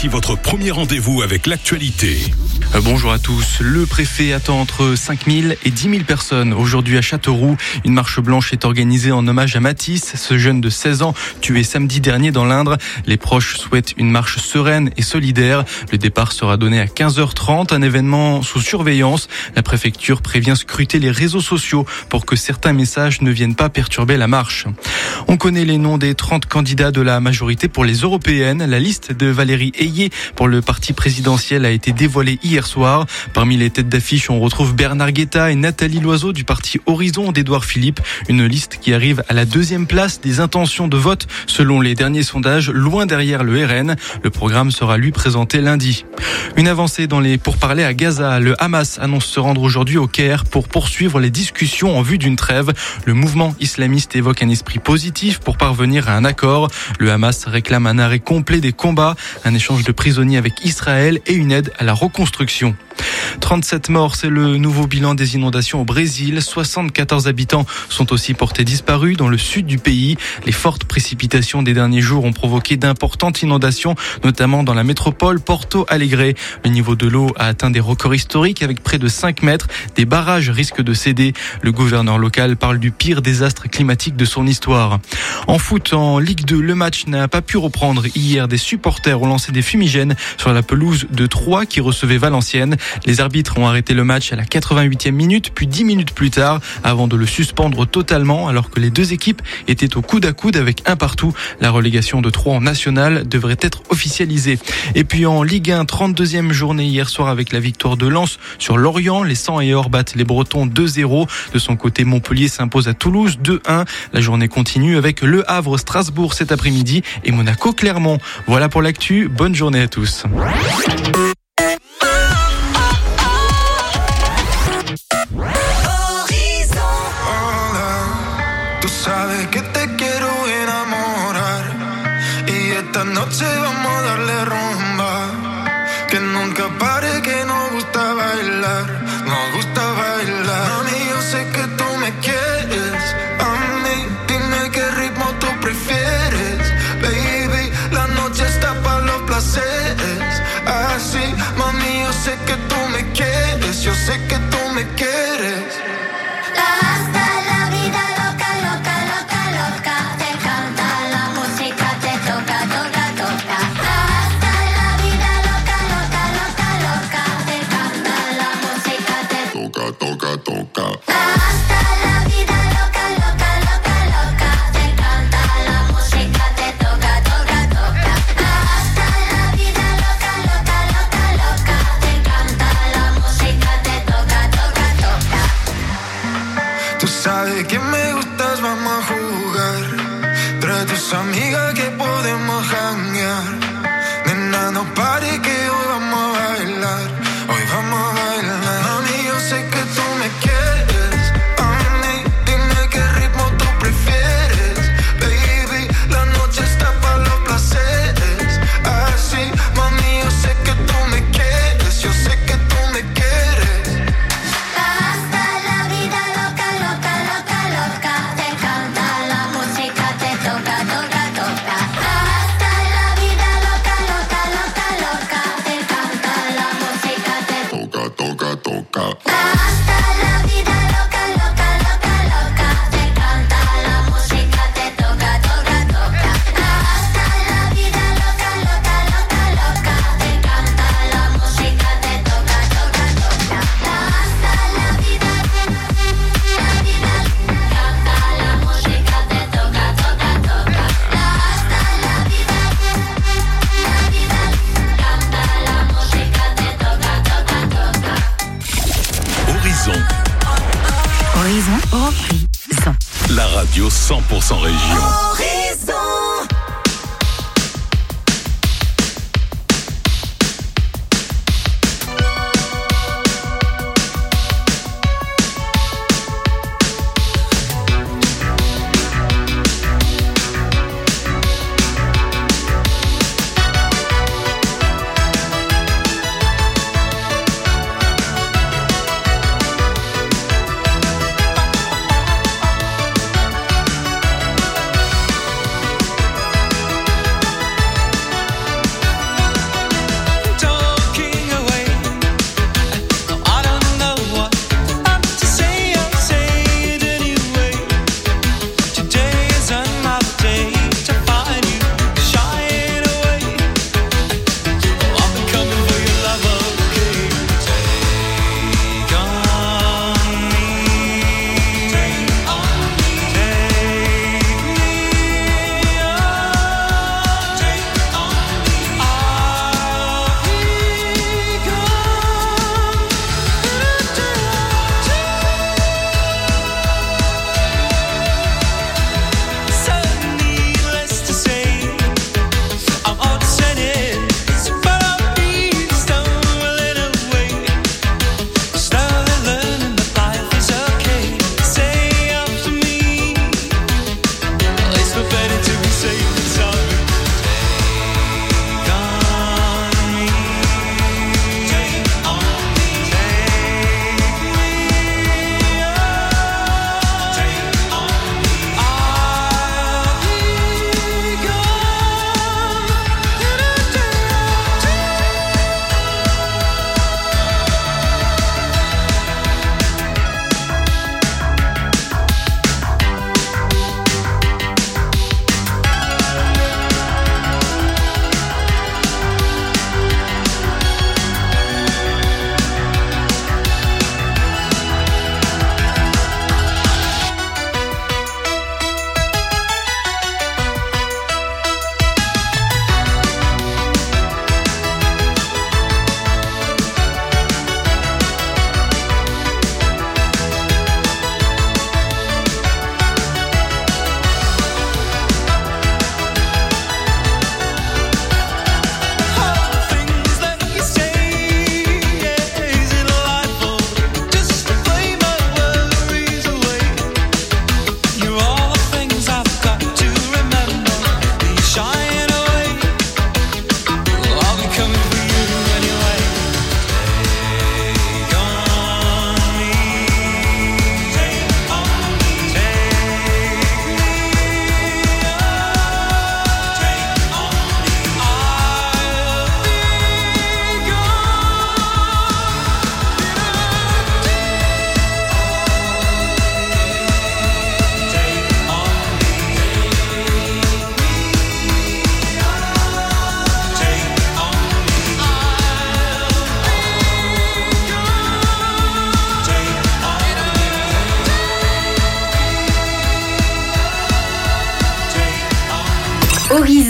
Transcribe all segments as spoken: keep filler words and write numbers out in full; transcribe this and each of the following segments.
Voici votre premier rendez-vous avec l'actualité. Euh, bonjour à tous. Le préfet attend entre cinq mille et dix mille personnes. Aujourd'hui à Châteauroux, une marche blanche est organisée en hommage à Mathis, ce jeune de seize ans tué samedi dernier dans l'Indre. Les proches souhaitent une marche sereine et solidaire. Le départ sera donné à quinze heures trente, un événement sous surveillance. La préfecture prévient scruter les réseaux sociaux pour que certains messages ne viennent pas perturber la marche. On connaît les noms des trente candidats de la majorité pour les européennes. La liste de Valérie Ayé pour le parti présidentiel a été dévoilée hier soir. Parmi les têtes d'affiche, on retrouve Bernard Guetta et Nathalie Loiseau du parti Horizon d'Édouard Philippe. Une liste qui arrive à la deuxième place des intentions de vote selon les derniers sondages, loin derrière le R N. Le programme sera lui présenté lundi. Une avancée dans les pourparlers à Gaza. Le Hamas annonce se rendre aujourd'hui au Caire pour poursuivre les discussions en vue d'une trêve. Le mouvement islamiste évoque un esprit positif pour parvenir à un accord. Le Hamas réclame un arrêt complet des combats, un échange de prisonniers avec Israël et une aide à la reconstruction. trente-sept morts, c'est le nouveau bilan des inondations au Brésil. soixante-quatorze habitants sont aussi portés disparus dans le sud du pays. Les fortes précipitations des derniers jours ont provoqué d'importantes inondations, notamment dans la métropole Porto Alegre. Le niveau de l'eau a atteint des records historiques avec près de cinq mètres. Des barrages risquent de céder. Le gouverneur local parle du pire désastre climatique de son histoire. En foot, en Ligue deux, le match n'a pas pu reprendre. Hier, des supporters ont lancé des fumigènes sur la pelouse de Troyes qui recevait Valenciennes. Les arbitres ont arrêté le match à la quatre-vingt-huitième minute, puis dix minutes plus tard, avant de le suspendre totalement, alors que les deux équipes étaient au coude à coude avec un partout. La relégation de Troyes en national devrait être officialisée. Et puis en Ligue un, trente-deuxième journée hier soir avec la victoire de Lens sur Lorient. Les cent et or battent les Bretons deux zéro. De son côté, Montpellier s'impose à Toulouse deux un. La journée continue avec Le Havre Strasbourg cet après-midi et Monaco Clermont. Voilà pour l'actu. Bonne journée à tous. Sabes que te quiero enamorar y esta noche vamos a darle rumba, que nunca pare, que nos gusta bailar, nos gusta bailar. Mami, yo sé que tú me quieres, a mí dime qué ritmo tú prefieres, baby, la noche está para los placeres, así, mami, yo sé que tú me quieres, yo sé que tú me quieres. Toca, toca. Hasta la vida loca, loca, loca, loca. Te encanta la música, te toca, toca, toca. Hasta la vida loca, loca, loca, loca. Te encanta la música, te toca, toca, toca. Tú sabes que me gustas, vamos a jugar. Trae tus amigas que podemos janguear. Nena, no pare que hoy vamos a bailar. Hoy vamos a bailar. Mami, yo sé que tú me quieres, a mí dime qué ritmo tú prefieres, baby, la noche está para los placeres, así, mami, yo sé que tú me quieres, yo sé que tú me quieres. Hasta la vida loca, loca, loca, loca, te encanta la música, te toca, toca, toca. Hasta la vida loca, loca, loca, loca, te encanta la música, te toca, toca, toca. Horizon Horizon. La radio cent pour cent région. Horizon.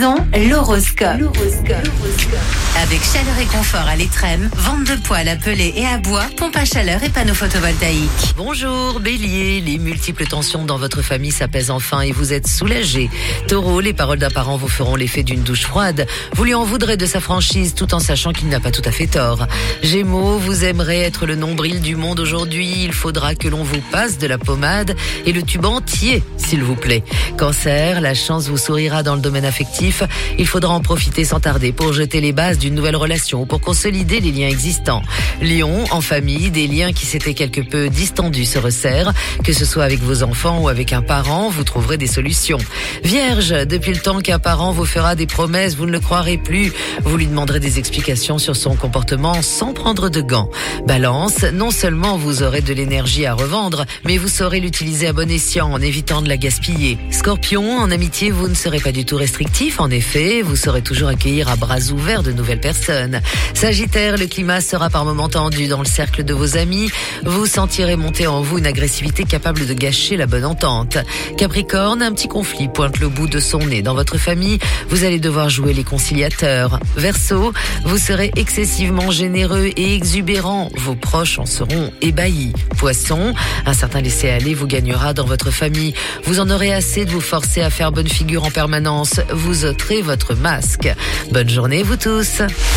Horizon, l'horoscope. L'horoscope. Avec Chaleur et Confort à l'Étrême, vente de poêles à peler et à bois, pompe à chaleur et panneaux photovoltaïques. Bonjour Bélier, les multiples tensions dans votre famille s'apaisent enfin et vous êtes soulagé. Taureau, les paroles d'un parent vous feront l'effet d'une douche froide. Vous lui en voudrez de sa franchise tout en sachant qu'il n'a pas tout à fait tort. Gémeaux, vous aimerez être le nombril du monde aujourd'hui. Il faudra que l'on vous passe de la pommade et le tube entier, s'il vous plaît. Cancer, la chance vous sourira dans le domaine affectif. Il faudra en profiter sans tarder pour jeter les bases d'une nouvelle relation ou pour consolider les liens existants. Lion, en famille, des liens qui s'étaient quelque peu distendus se resserrent. Que ce soit avec vos enfants ou avec un parent, vous trouverez des solutions. Vierge, depuis le temps qu'un parent vous fera des promesses, vous ne le croirez plus. Vous lui demanderez des explications sur son comportement sans prendre de gants. Balance, non seulement vous aurez de l'énergie à revendre, mais vous saurez l'utiliser à bon escient en évitant de la gaspiller. Scorpion, en amitié, vous ne serez pas du tout restrictif. En effet, vous saurez toujours accueillir à bras ouverts de nouvelles personnes. Sagittaire, le climat sera par moments tendu dans le cercle de vos amis. Vous sentirez monter en vous une agressivité capable de gâcher la bonne entente. Capricorne, un petit conflit pointe le bout de son nez dans votre famille. Vous allez devoir jouer les conciliateurs. Verseau, vous serez excessivement généreux et exubérant. Vos proches en seront ébahis. Poisson, un certain laisser-aller vous gagnera dans votre famille. Vous en aurez assez de vous forcer à faire bonne figure en permanence. Vous ôterez votre masque. Bonne journée, vous tous.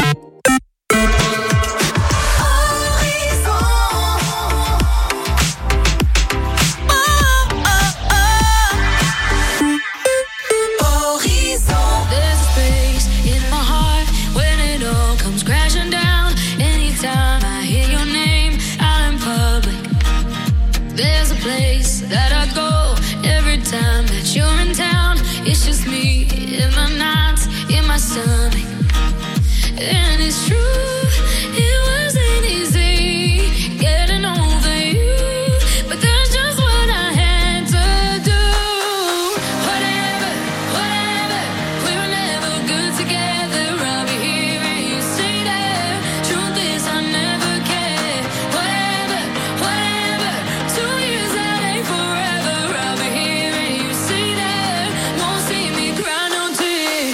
And it's true, it wasn't easy getting over you, but that's just what I had to do. Whatever, whatever, we were never good together. I'll be here and you stay there. Truth is I never cared. Whatever, whatever, two years that ain't forever. I'll be here and you stay there. Won't see me cry no tears.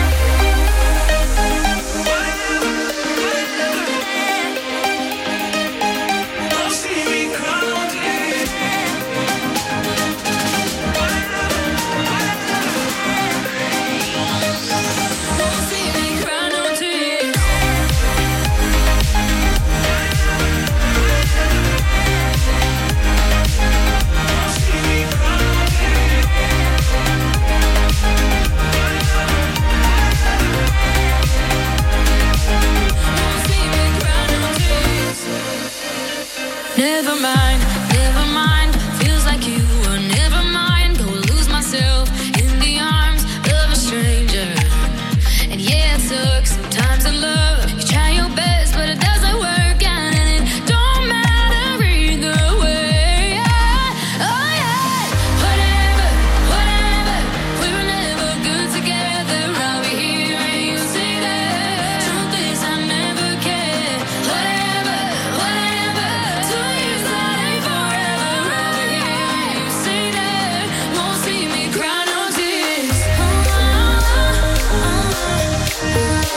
Never mind, never mind. Feels like you were never mind. Go lose myself in the arms of a stranger. And yeah, it took some time to love. You try your best, but it doesn't work out, and it don't matter either way. Yeah. Oh yeah. Whatever, whatever. We were never good together. I'll be here and you stay there. Truth is I never cared. Whatever, whatever. Two years that ain't forever. I'll be here and you stay there. Won't see me cry no tears. Oh, oh, oh,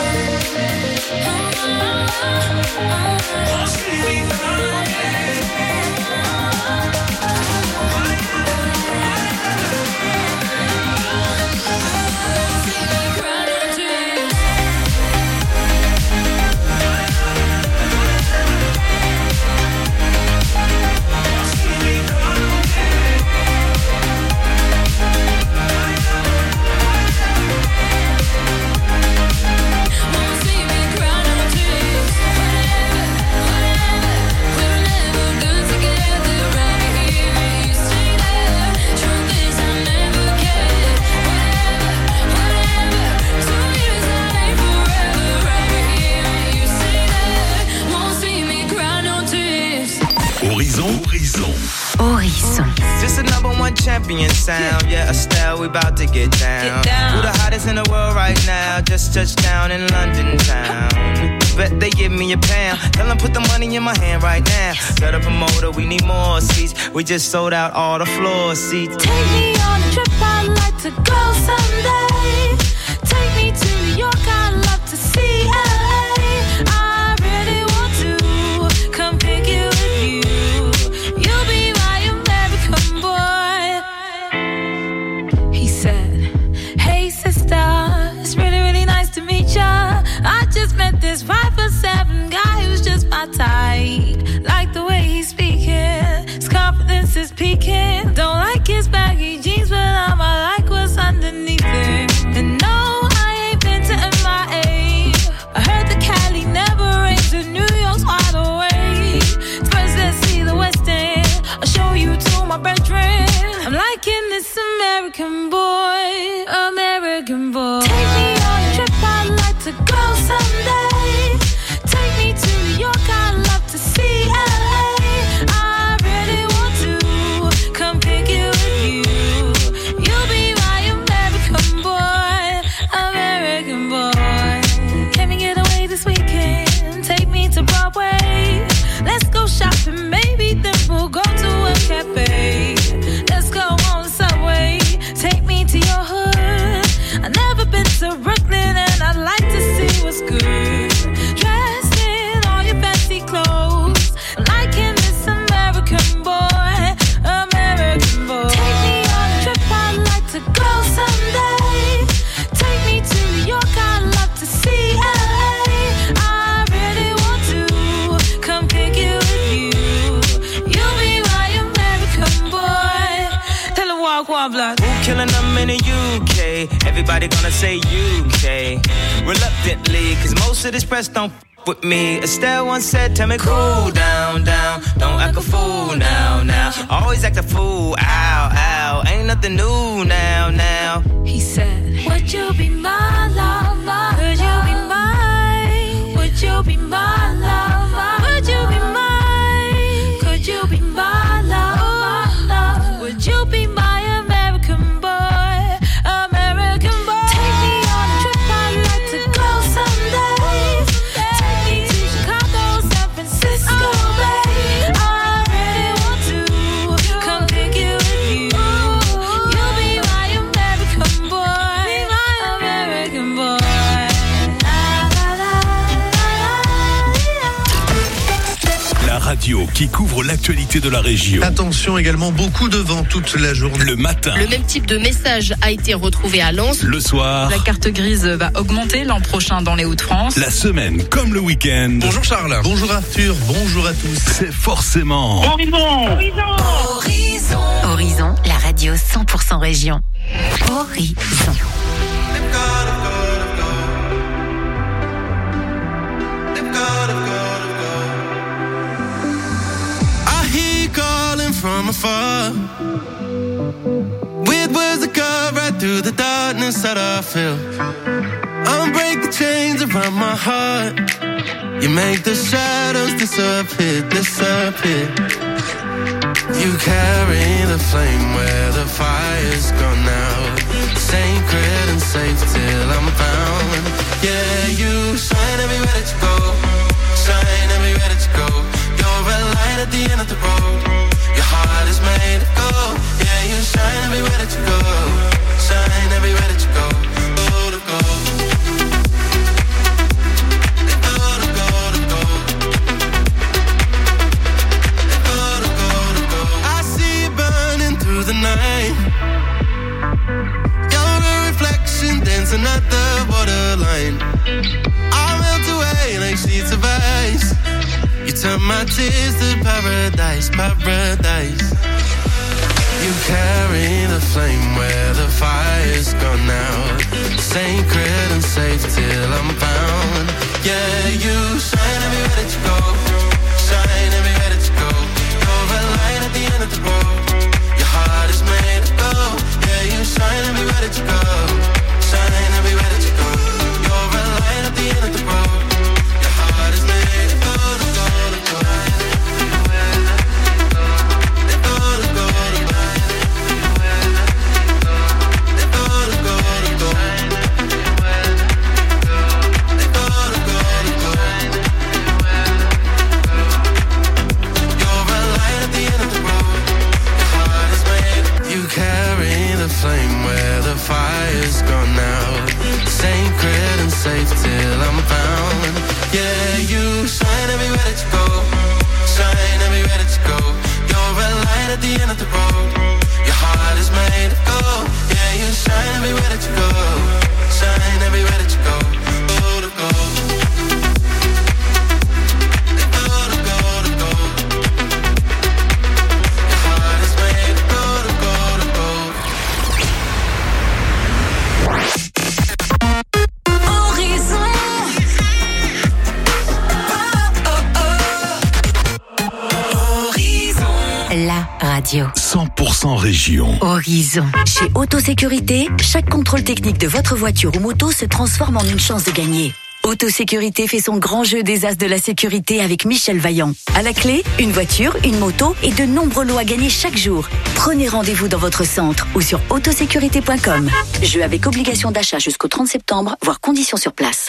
Won't see me cry no tears. Won't see me cry no tears. Won't see me cry no tears. Whatever, whatever. We were never good together. I'll be here and you stay there. Truth is I never cared. Whatever, whatever. Two years that ain't forever. I'll be here and you stay there. Won't see me cry no tears. Horizon, Horizon. Horizon. This the number one champion sound. Yeah, Estelle, we about to get down. Get down. Who the hottest in the world right now? Just touched down in London town. Bet they give me a pound. Tell them put the money in my hand right now. Set up a motor, we need more seats. We just sold out all the floor seats. Take me on a trip, I'd like to go someday. Take me to New York, I'd love to see L A. I really want to come pick you with you. You'll be my American boy. He said, hey sister, it's really, really nice to meet ya. I just met this five foot seven guy who's just my type. Like the way he's speaking, his confidence is peaking. Don't like his baggy jeans, but I'ma like what's underneath it. And no, I ain't been to M I A. I heard the Cali never rains and New York's wide awake. First let's see the West End, I'll show you to my bedroom. I'm liking this American boy, American boy. Take me on a trip, I'd like to go someday. Take me to New York, I'd love to see L A. I really want to come pick you with you. You'll be my American boy, American boy. Can we get away this weekend? Take me to Broadway. Let's go shopping, maybe then we'll go to a cafe. Let's go on the subway. Take me to your hood. I've never been to Brooklyn and I'd like to see what's good. Dressed in all your fancy clothes, liking this American boy, American boy. Take me on a trip, I'd like to go someday. Take me to New York, I'd love to see L A. I really want to come pick you with you. You'll be my American boy. Tell him walk one block. Who killing them in the U K? Everybody gonna say U K. Reluctantly, cause most of this press don't f- with me. Estelle once said, tell me cool down, down. Don't act a fool now, now. Always act a fool, ow, ow. Ain't nothing new now, now. He said, would you be my lover? Could you be mine? Would you be my lover? Would you be mine? Could you be my lover? Would you be my American boy? American boy. Take me on a trip, I'd like to go someday. Take me to Chicago, San Francisco, babe. I really want to come pick you with you. You'll be my American boy, American boy. La radio qui couvre l'actualité de la région. Attention également, beaucoup de vent toute la journée. Le matin. Le même type de message a été retrouvé à Lens. Le soir. La carte grise va augmenter l'an prochain dans les Hauts-de-France. La semaine comme le week-end. Bonjour Charles. Bonjour Arthur. Bonjour à tous. C'est forcément. Horizon. Horizon. Horizon, la radio cent pour cent région. Horizon. I hear you calling from afar, with words that cut right through the darkness that I feel. Unbreak the chains around my heart. You make the shadows disappear, disappear. You carry the flame where the fire's gone now. Sacred and safe till I'm found. Yeah, you shine everywhere that you go. Shine everywhere that you go. You're a light at the end of the road. Your heart is made of gold. Yeah, you shine everywhere that you go. Shine everywhere that you go. Gold of gold. Gold of gold of gold. Gold of gold of gold. I see you burning through the night. You're a reflection dancing at the borderline. I'll melt away like sheets of ice. You turn my tears to paradise, paradise. You carry the flame where the fire's gone now. Sacred and safe till I'm found. Yeah, you shine everywhere that you go. Shine everywhere that you go. You're a light at the end of the road. Your heart is made of gold. Yeah, you shine everywhere that you go. Shine everywhere that you go. You're a light at the end of the road. Your heart is made of gold, of gold, of gold. safe till I'm found. Yeah, you shine everywhere that you go, shine everywhere that you go. You're a light at the end of the road. Your heart is made of gold. Yeah, you shine everywhere that you go, shine everywhere that you go. Gold of gold. La radio. cent pour cent région. Horizon. Chez Autosécurité, chaque contrôle technique de votre voiture ou moto se transforme en une chance de gagner. Autosécurité fait son grand jeu des as de la sécurité avec Michel Vaillant. À la clé, une voiture, une moto et de nombreux lots à gagner chaque jour. Prenez rendez-vous dans votre centre ou sur autosécurité point com. Jeu avec obligation d'achat jusqu'au trente septembre, voire conditions sur place.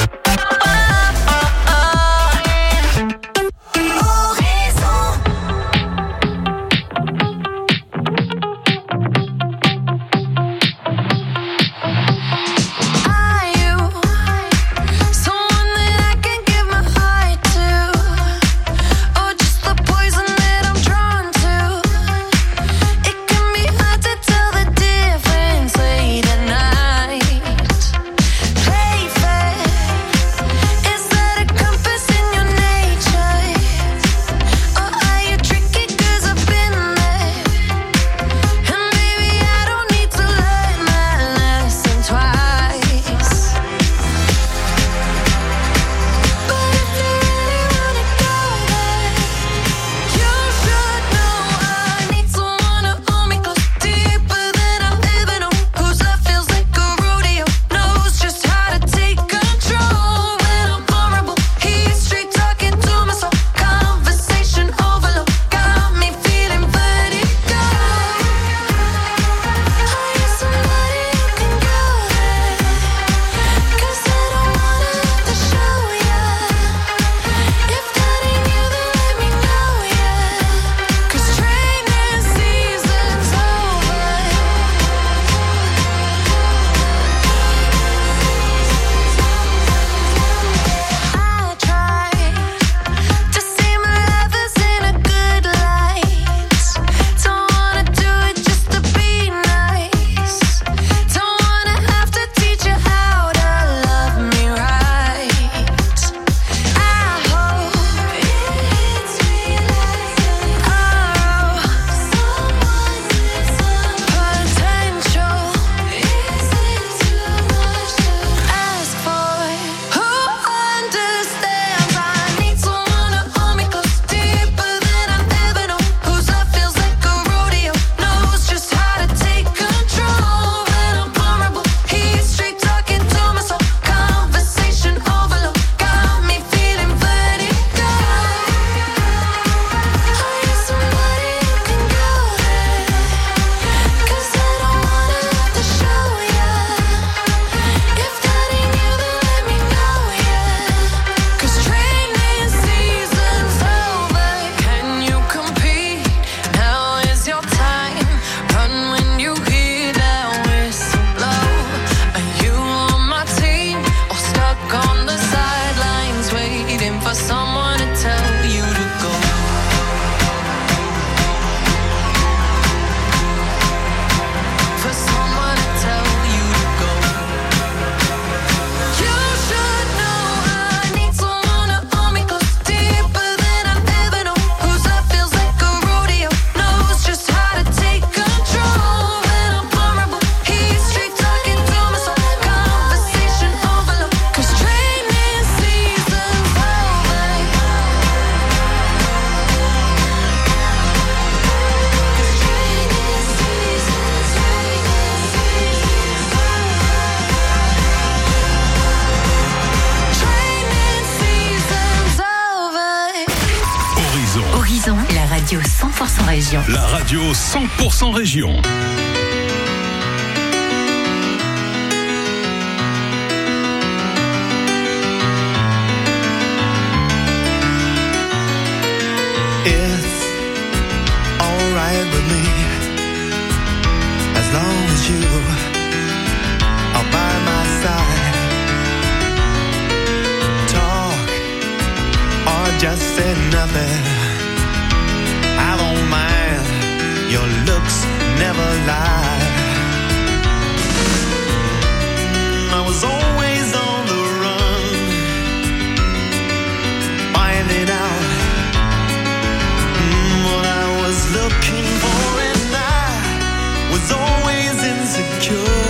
cent pour cent région. La radio cent pour cent région. It's alright with me, as long as you are by my side. nothing. I don't mind, your looks never lie. I was always on the run, finding out mm, what I was looking for, and I was always insecure.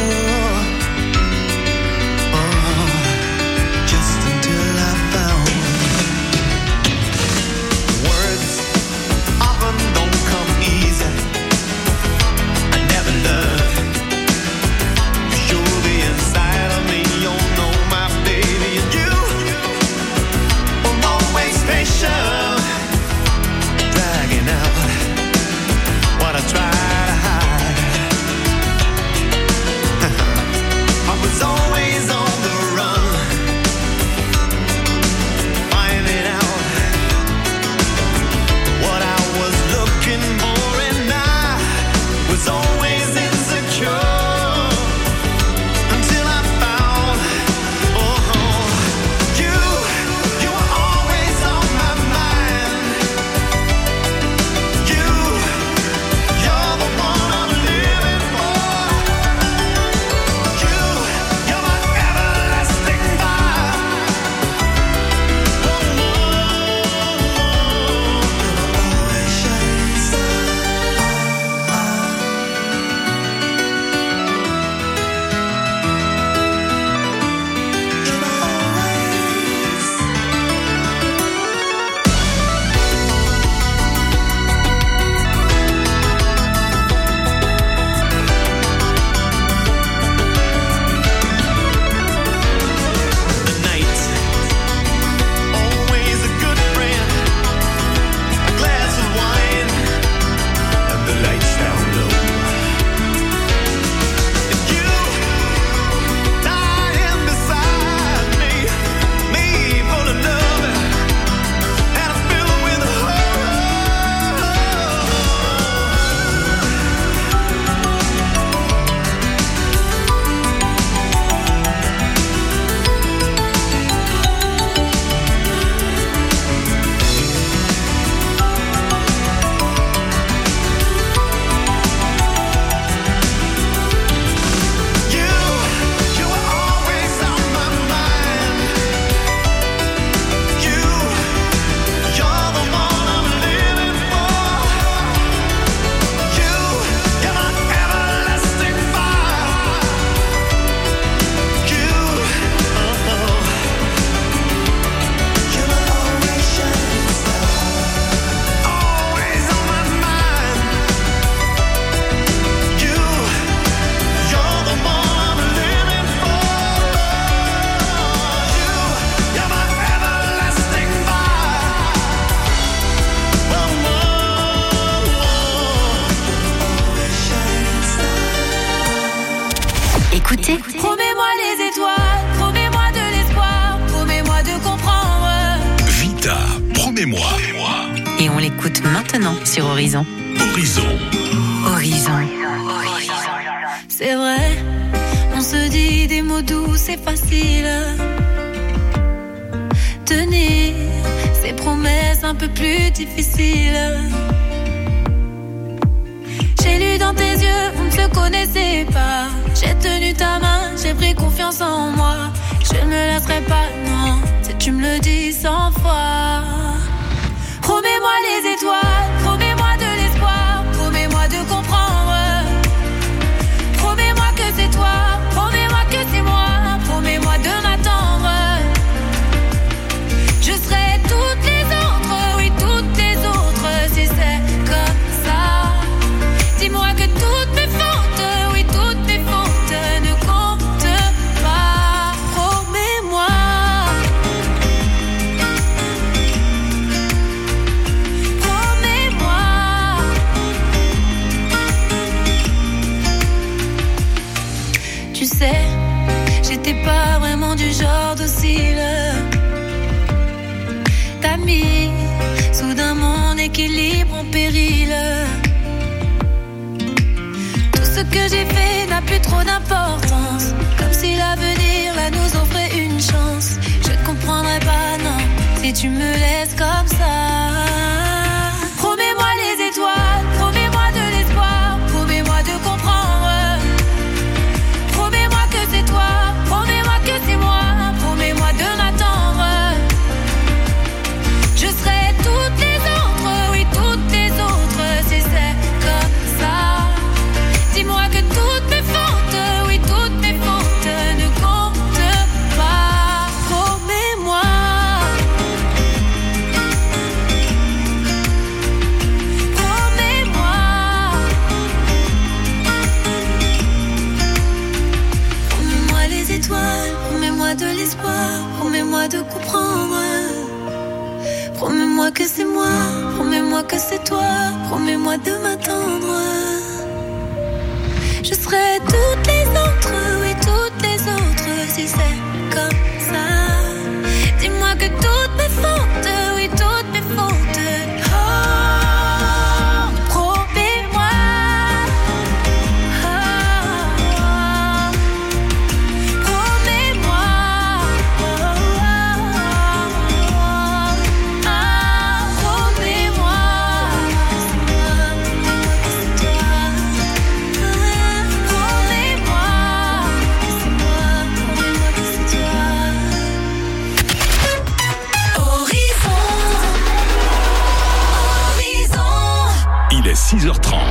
Dragging out what I try to hide. I was always on the run, finding out what I was looking for, and I was always insecure. Écoutez. Promets-moi les étoiles, promets-moi de l'espoir, promets-moi de comprendre. Vita, promets-moi. promets-moi. Et on l'écoute maintenant sur Horizon. Horizon. Horizon. C'est vrai, on se dit des mots doux, c'est facile. Tenir ces promesses un peu plus difficiles. J'ai lu dans tes yeux, on ne se connaissait pas. J'ai tenu ta main, j'ai pris confiance en moi. Je ne me laisserai pas, non, si tu me le dis cent fois. Promets-moi les étoiles, promets-moi de l'espoir, promets-moi de comprendre. Promets-moi que c'est toi, promets-moi que c'est moi, promets-moi de m'attendre. Je serai toutes les autres, oui toutes les autres, si c'est comme ça. Dis-moi que toutes mes fautes, oui toutes mes fautes ne comptent pas. Promets-moi. Promets-moi. Tu sais, j'étais pas vraiment du genre docile. T'as mis soudain mon équilibre en péril. Tout ce que j'ai fait n'a plus trop d'importance, comme si l'avenir là nous offrait une chance. Je ne comprendrai pas, non, si tu me laisses comme ça. promets-moi de comprendre. Promets-moi que c'est moi, promets-moi que c'est toi, promets-moi de m'attendre. Je serai toutes les autres, oui toutes les autres, si c'est comme ça. Dis-moi que toutes mes fautes, oui toutes mes fautes. Oh, promets-moi. Oh, promets-moi. Oh, promets-moi. Il est six heures trente.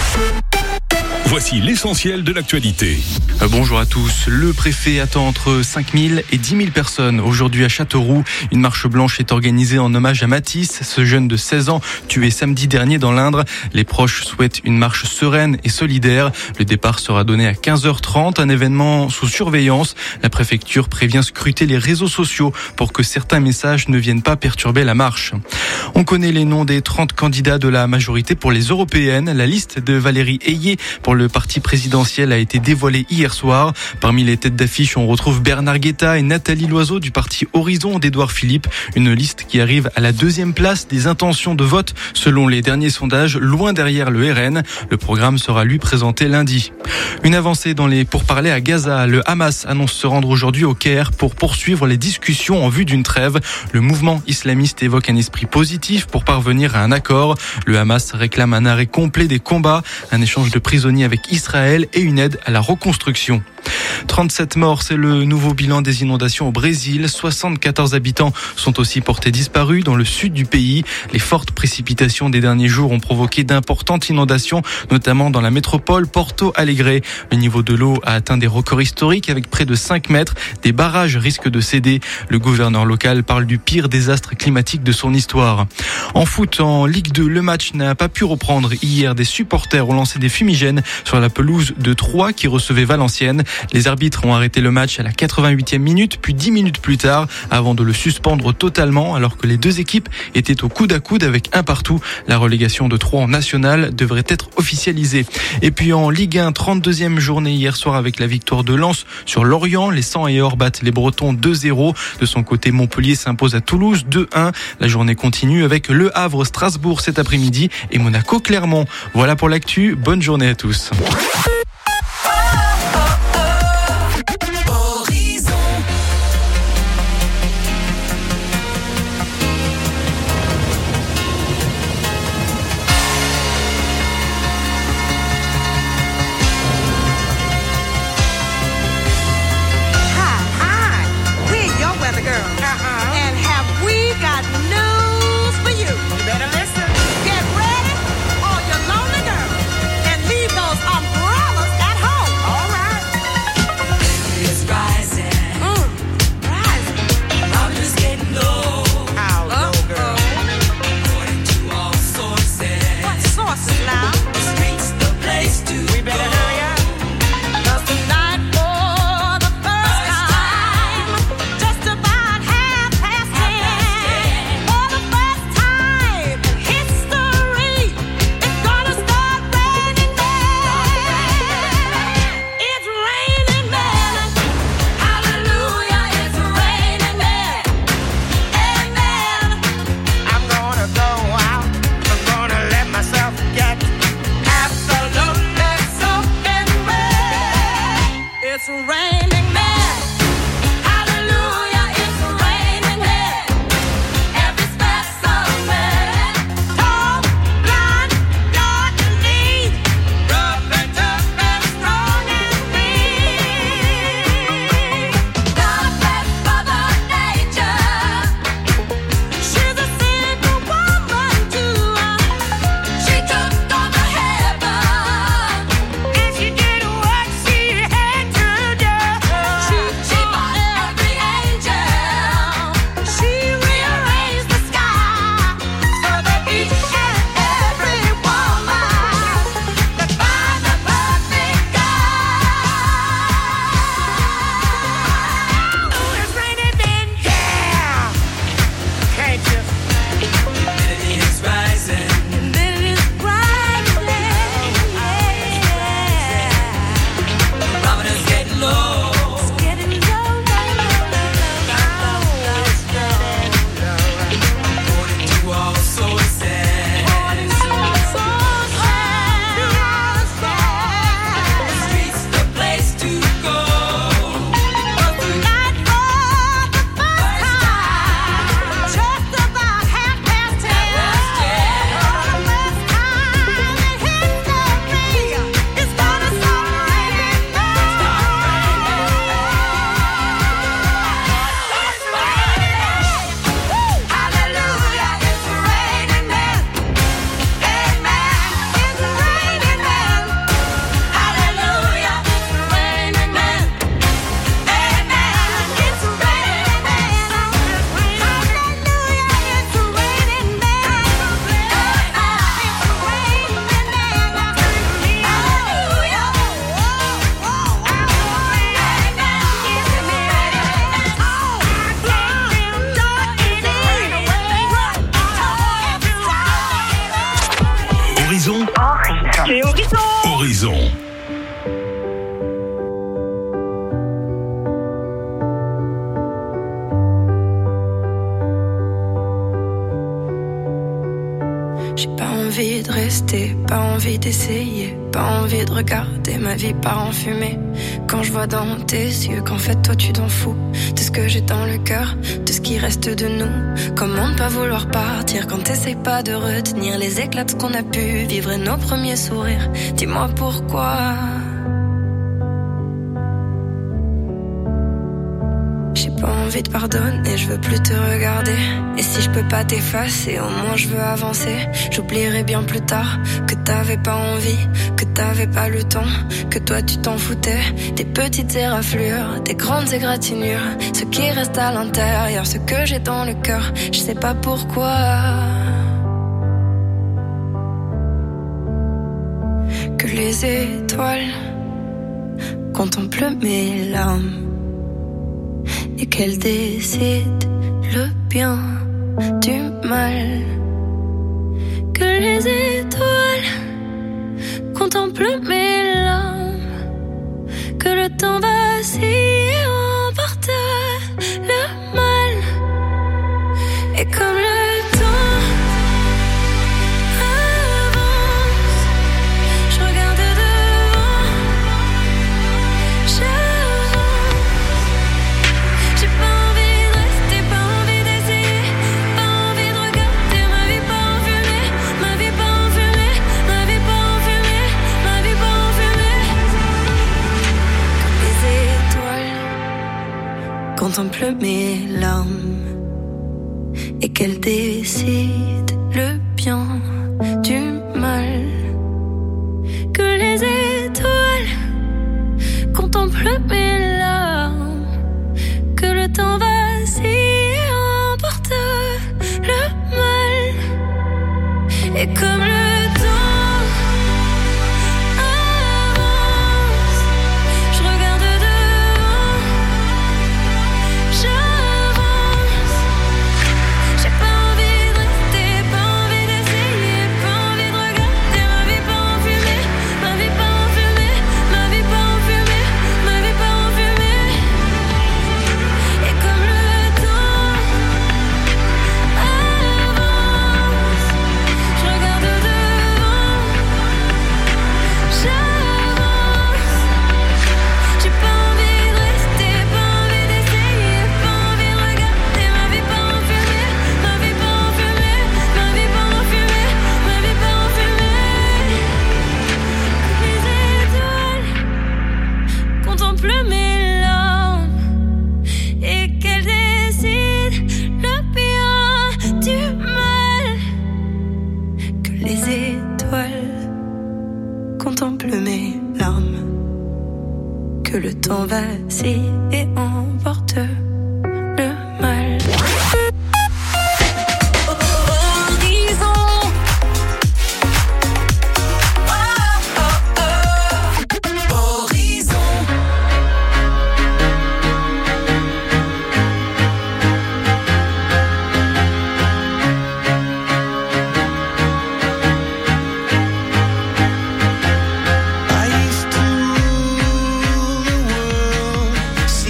Voici l'essentiel de l'actualité. Euh, bonjour à tous. Le préfet attend entre cinq mille et dix mille personnes. Aujourd'hui à Châteauroux, une marche blanche est organisée en hommage à Mathis, ce jeune de seize ans tué samedi dernier dans l'Indre. Les proches souhaitent une marche sereine et solidaire. Le départ sera donné à quinze heures trente, un événement sous surveillance. La préfecture prévient scruter les réseaux sociaux pour que certains messages ne viennent pas perturber la marche. On connaît les noms des trente candidats de la majorité pour les européennes. La liste de Valérie Ayé pour le parti présidentiel a été dévoilée hier soir. Parmi les têtes d'affiche, on retrouve Bernard Guetta et Nathalie Loiseau du parti Horizon d'Édouard Philippe. Une liste qui arrive à la deuxième place des intentions de vote selon les derniers sondages, loin derrière le R N. Le programme sera lui présenté lundi. Une avancée dans les pourparlers à Gaza. Le Hamas annonce se rendre aujourd'hui au Caire pour poursuivre les discussions en vue d'une trêve. Le mouvement islamiste évoque un esprit positif pour parvenir à un accord. Le Hamas réclame un arrêt complet des combats, un échange de prisonniers avec Israël et une aide à la reconstruction. trente-sept morts, c'est le nouveau bilan des inondations au Brésil. soixante-quatorze habitants sont aussi portés disparus dans le sud du pays. Les fortes précipitations des derniers jours ont provoqué d'importantes inondations, notamment dans la métropole Porto Alegre. Le niveau de l'eau a atteint des records historiques avec près de cinq mètres. Des barrages risquent de céder. Le gouverneur local parle du pire désastre climatique de son histoire. En foot, en Ligue deux, le match n'a pas pu reprendre. Hier, des supporters ont lancé des fumigènes sur la pelouse de Troyes qui recevait Valenciennes. Les arbitres ont arrêté le match à la quatre-vingt-huitième minute, puis dix minutes plus tard, avant de le suspendre totalement, alors que les deux équipes étaient au coude à coude avec un partout. La relégation de Troyes en national devrait être officialisée. Et puis en Ligue un, trente-deuxième journée hier soir avec la victoire de Lens sur Lorient. Les cent et or battent les Bretons deux zéro. De son côté, Montpellier s'impose à Toulouse deux un. La journée continue avec Le Havre-Strasbourg cet après-midi et Monaco-Clermont. Voilà pour l'actu. Bonne journée à tous. Get ready, all you lonely girls, and leave those umbrellas envie de rester, pas envie d'essayer, pas envie de regarder ma vie part en fumée. Quand je vois dans tes yeux qu'en fait toi tu t'en fous de ce que j'ai dans le cœur, de ce qui reste de nous. Comment ne pas vouloir partir quand t'essayes pas de retenir les éclats de ce qu'on a pu vivre et nos premiers sourires. Dis-moi pourquoi. J'ai pas envie de pardonner, je veux plus te regarder. Et si je peux pas t'effacer, au moins je veux avancer. J'oublierai bien plus tard que t'avais pas envie, que t'avais pas le temps, que toi tu t'en foutais. Des petites éraflures, des grandes égratignures, ce qui reste à l'intérieur, ce que j'ai dans le cœur, je sais pas pourquoi. Que les étoiles contemplent mes larmes et qu'elle décide le bien du mal. Que les étoiles contemplent mes larmes, que le temps vacille et emporte le mal. Et comme le temps avance, je regarde devant, j'avance. J'ai pas envie de rester, pas envie d'essayer, pas envie de regarder ma vie pas en fumée, ma vie pas en fumée, ma vie pas en fumée, ma vie pas en fumée. Comme les étoiles contemplent mes larmes et qu'elles décident le bien du mal. Que les étoiles contemplent mes larmes, que le temps vacille et emporte le mal. Et comme le temps avance, je regarde devant, j'avance. J'ai pas envie de rester, pas envie d'essayer, pas envie de regarder ma vie pas en fumée, ma vie pas en fumée, ma vie pas en fumée, ma vie pas en fumée. Et comme le temps avance, je regarde devant, j'avance. J'ai pas envie de rester, pas envie d'essayer, pas envie de regarder ma vie pas en fumée, ma vie pas en fumée, ma vie pas en fumée, ma vie pas en fumée. Les étoiles contemplent mes larmes et qu'elles décident le bien du mal. Que les étoiles contemplent mes larmes, que le temps vacille et emporte le mal. I used to rule the world,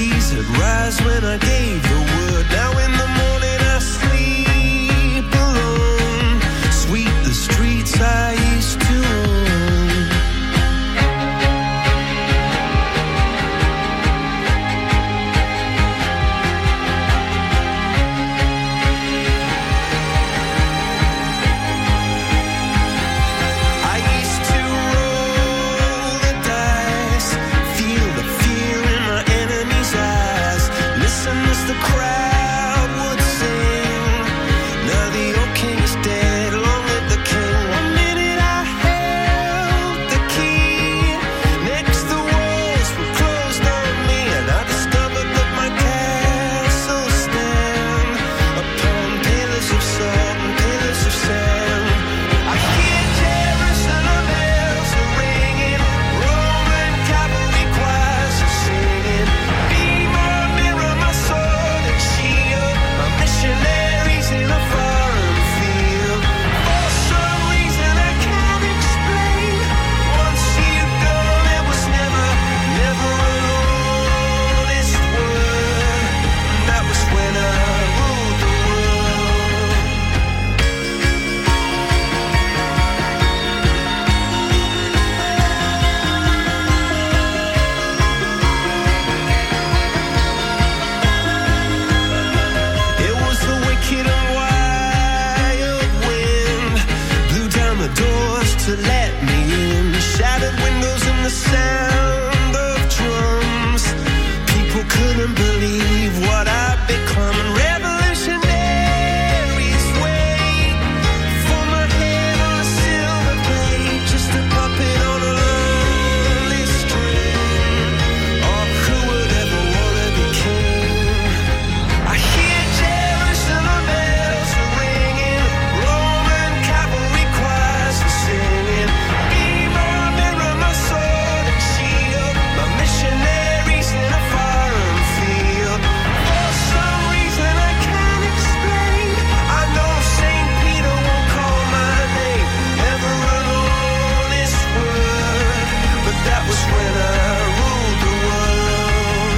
couldn't believe what I've become. Revolutionaries wait for my head on a silver plate, just a puppet on a lonely string. Oh, who would ever wanna be king? I hear Jerusalem bells ringing, Roman cavalry choirs are singing. Be my mirror, my sword and shield, my missionaries in a foreign field. For some reason I can't explain, I know Saint Peter won't call my name ever alone this word, but that was when I ruled the world.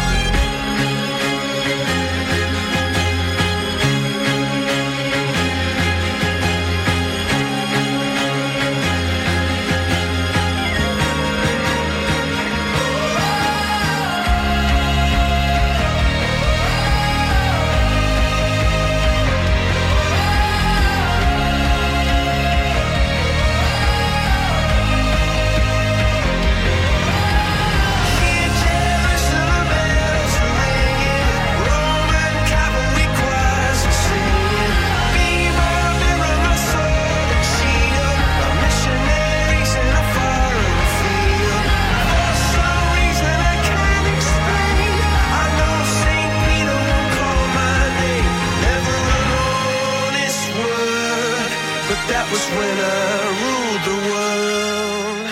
Hear Jerusalem bells ringing, Roman cavalry choirs are singing. Be my mirror, my sword and shield, my missionaries in a foreign field. For some reason I can't explain, I know Saint Peter won't call my name never alone this word, but that was when I ruled the world.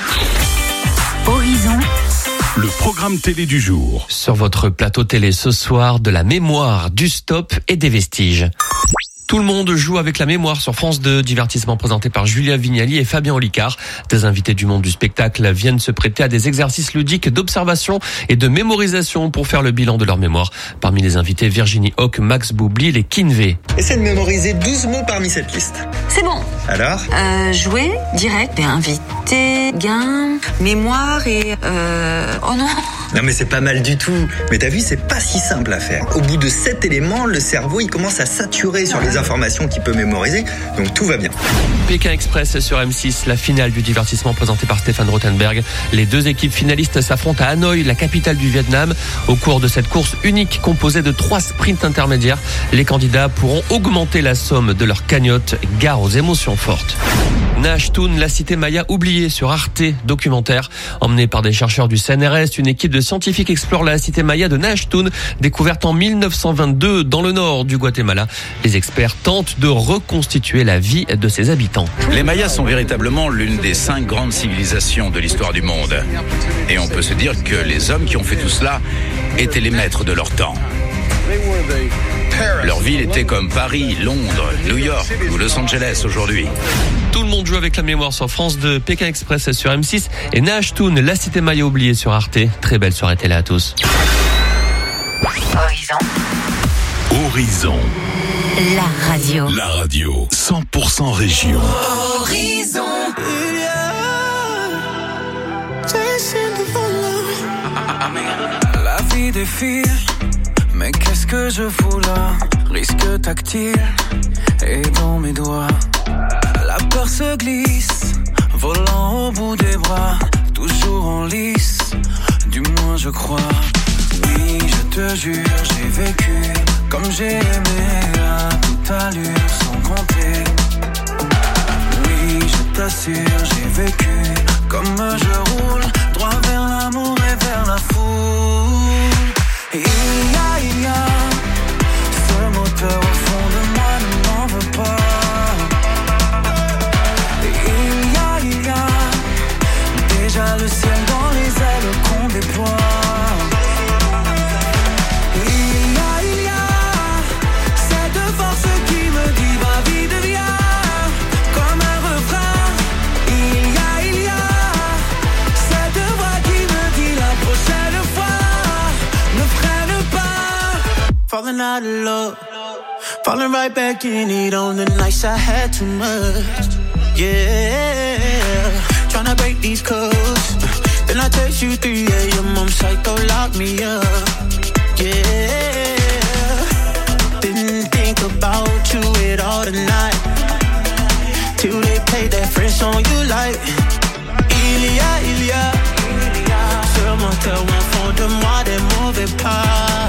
Horizon. Le programme télé du jour. Sur votre plateau télé ce soir, de la mémoire, du stop et des vestiges. Tout le monde joue avec la mémoire sur France deux, divertissement présenté par Julia Vignali et Fabien Olicard. Des invités du monde du spectacle viennent se prêter à des exercices ludiques d'observation et de mémorisation pour faire le bilan de leur mémoire. Parmi les invités, Virginie Hoc, Max Boublil et Kinvey. Essaie de mémoriser douze mots parmi cette liste. C'est bon. Alors ? Euh, jouer, direct, et invité, gain, mémoire et... Euh... Oh non. Non mais c'est pas mal du tout. Mais t'as vu, c'est pas si simple à faire. Au bout de sept éléments, le cerveau il commence à saturer sur les informations qu'il peut mémoriser. Donc tout va bien. Pékin Express sur M six, la finale du divertissement présenté par Stéphane Rothenberg. Les deux équipes finalistes s'affrontent à Hanoï, la capitale du Vietnam. Au cours de cette course unique composée de trois sprints intermédiaires, les candidats pourront augmenter la somme de leur cagnotte. Gare aux émotions fortes. Naashtoon, la cité maya oubliée sur Arte, documentaire. Emmené par des chercheurs du C N R S, une équipe de scientifiques explore la cité maya de Naashtoon, découverte en mille neuf cent vingt-deux dans le nord du Guatemala. Les experts tentent de reconstituer la vie de ses habitants. Les Mayas sont véritablement l'une des cinq grandes civilisations de l'histoire du monde. Et on peut se dire que les hommes qui ont fait tout cela étaient les maîtres de leur temps. Leur ville était comme Paris, Londres, New York ou Los Angeles aujourd'hui. Tout le monde joue avec la mémoire sur France deux, Pékin Express sur M six et Naashtoon, la cité maya oubliée sur Arte. Très belle soirée télé à tous. Horizon. Horizon. La radio. La radio. cent pour cent région. Horizon. La vie défile, mais qu'est-ce que je fous là? Risque tactile et dans mes doigts. La peur se glisse, volant au bout des bras, toujours en lice, du moins je crois. Oui, je te jure, j'ai vécu comme j'ai aimé à toute allure sans compter. Oui, je t'assure, j'ai vécu comme je roule, droit vers l'amour et vers la foule. Et il y a, il y a ce moteur au fond de moi, ne m'en veux pas. Et il y a, il y a déjà le ciel dans les ailes qu'on déploie. Et il y a, il y a cette force qui me dit va vite viens, comme un refrain. Il y a, il y a cette voix qui me dit la prochaine fois ne freine pas. Falling out of love, falling right back in it on the nights I had too much. Yeah, tryna break these codes. Then I text you three a.m. I'm psycho, lock me up. Yeah, didn't think about you at all tonight, till they played that French song you like. Il y a, il y a sur mon cœur un fond de moi des mauvais pas.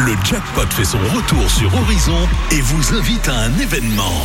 Le jackpot fait son retour sur Horizon et vous invite à un événement.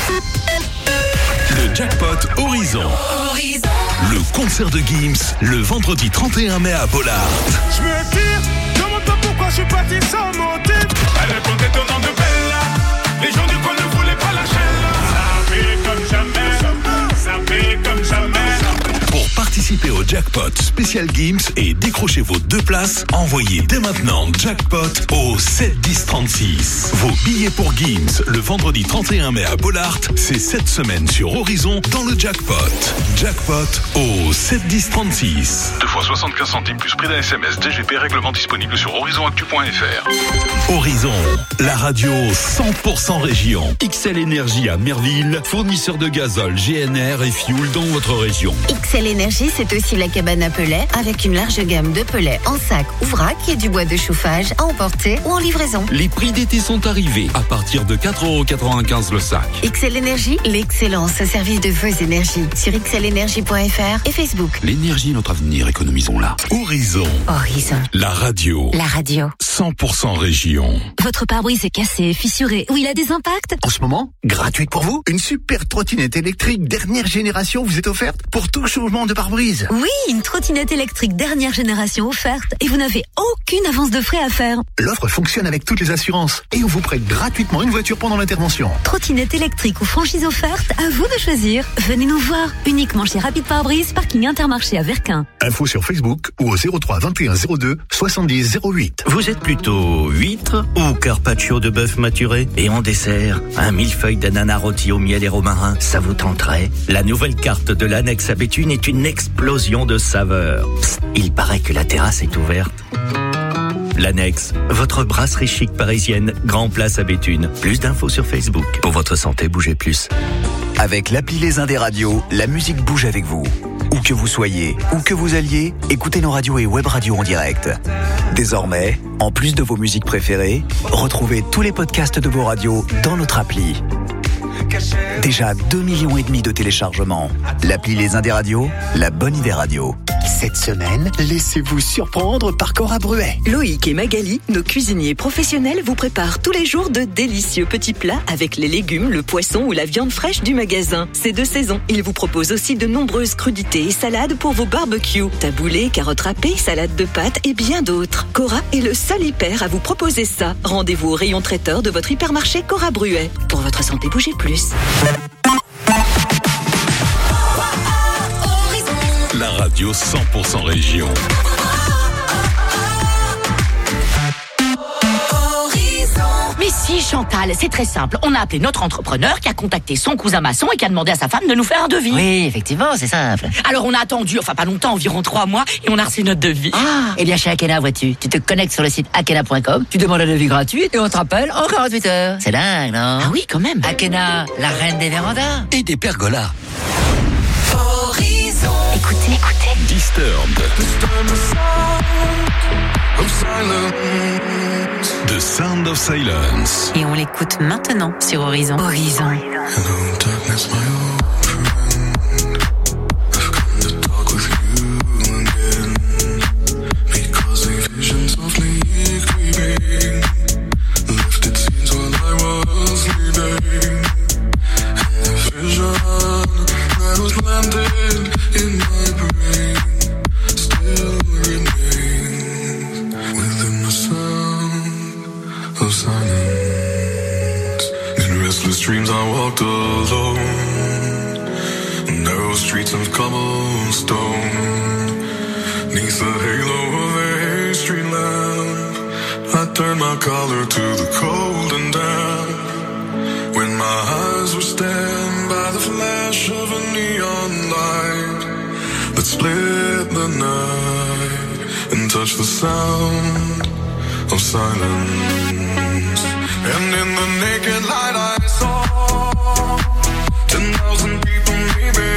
Le jackpot Horizon. Horizon. Le concert de Gims, le vendredi trente et un mai à Bollard. Je me tire, demande pas pourquoi je suis parti sans motif. Elle répond étonnant de Bella. Les gens du coin ne voulaient pas lâcher là. Ça paye comme jamais, ça paye comme jamais. Pour participer au jackpot spécial Gims et décrocher vos deux places, envoyez dès maintenant jackpot au sept dix trente-six. Vos billets pour Gims le vendredi trente et un mai à Bollard, c'est cette semaine sur Horizon dans le jackpot. Jackpot au sept dix trente-six. deux fois soixante-quinze centimes plus prix d'un S M S. D G P règlement disponible sur horizon actu point f r. Horizon, la radio cent pour cent région. X L Énergie à Merville, fournisseur de gazole, G N R et fuel dans votre région. X L Énergie, c'est aussi la cabane à pellets avec une large gamme de pellets en sac ou vrac et du bois de chauffage à emporter ou en livraison. Les prix d'été sont arrivés à partir de quatre euros quatre-vingt-quinze le sac. X L Énergie, l'excellence au service de vos énergies sur x l énergie point f r et Facebook. L'énergie est notre avenir, économisons-la. Horizon. Horizon. La radio. La radio. cent pour cent région. Votre pare-brise est cassé, fissuré ou il a des impacts? En ce moment, gratuite pour vous, une super trottinette électrique dernière génération vous est offerte pour tout changement de pare-brise. Oui, une trottinette électrique dernière génération offerte et vous n'avez aucune avance de frais à faire. L'offre fonctionne avec toutes les assurances et on vous prête gratuitement une voiture pendant l'intervention. Trottinette électrique ou franchise offerte, à vous de choisir. Venez nous voir, uniquement chez Rapide Pare-Brise, parking Intermarché à Verquin. Info sur Facebook ou au zéro trois vingt et un zéro deux soixante-dix zéro huit. Vous êtes plutôt huître ou carpaccio de bœuf maturé? Et en dessert, un millefeuille d'ananas rôti au miel et romarin, ça vous tenterait? La nouvelle carte de l'annexe à Béthune est une explosion de saveurs. Psst, il paraît que la terrasse est ouverte. L'annexe, votre brasserie chic parisienne, Grand Place à Béthune. Plus d'infos sur Facebook. Pour votre santé, bougez plus. Avec l'appli Les Indés Radio, la musique bouge avec vous. Où que vous soyez, où que vous alliez, écoutez nos radios et web radios en direct. Désormais, en plus de vos musiques préférées, retrouvez tous les podcasts de vos radios dans notre appli. Déjà deux millions et demi de téléchargements. L'appli Les Indés Radio, la bonne idée radio. Cette semaine, laissez-vous surprendre par Cora Bruet. Loïc et Magali, nos cuisiniers professionnels, vous préparent tous les jours de délicieux petits plats avec les légumes, le poisson ou la viande fraîche du magasin. C'est de saison. Ils vous proposent aussi de nombreuses crudités et salades pour vos barbecues. Taboulé, carottes râpées, salade de pâtes et bien d'autres. Cora est le seul hyper à vous proposer ça. Rendez-vous au rayon traiteur de votre hypermarché Cora Bruet. Pour votre santé, bougez plus. La radio cent pour cent région. Mais si, Chantal, c'est très simple. On a appelé notre entrepreneur qui a contacté son cousin maçon et qui a demandé à sa femme de nous faire un devis. Oui, effectivement, c'est simple. Alors on a attendu, enfin pas longtemps, environ trois mois, et on a reçu notre devis. Ah, eh bien chez Akena, vois-tu, tu te connectes sur le site akena point com, tu demandes un devis gratuit et on te rappelle en quarante-huit heures. C'est dingue, non? Ah oui, quand même. Akena, la reine des vérandas. Et des pergolas. Horizon. Écoutez, écoutez. Disturbed. The Sound of Silence. Et on l'écoute maintenant sur Horizon. Horizon. Hello, darkness, my old friend. I've come to talk with you again. Because a vision softly creeping left its scenes while I was sleeping. And the vision that was planted in my brain still remains within the sound of silence. In restless dreams I walked alone, narrow streets of cobblestone, neath the halo of a street lamp. I turned my collar to the cold and damp, when my eyes were stabbed by the flash of a neon light that split the night and touched the sound of silence. And in the naked light I saw ten thousand people maybe,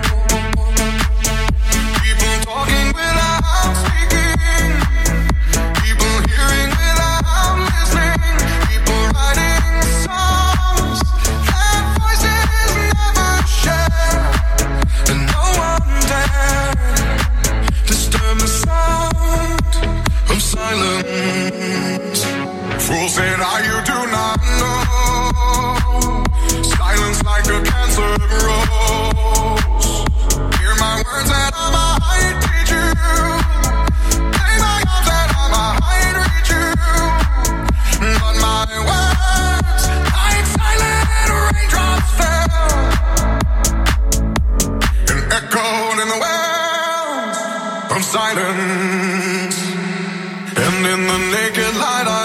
people talking without speaking, people hearing without listening, people writing songs that voices never share, and no one dared disturb the sound of silence. silence. And in the naked light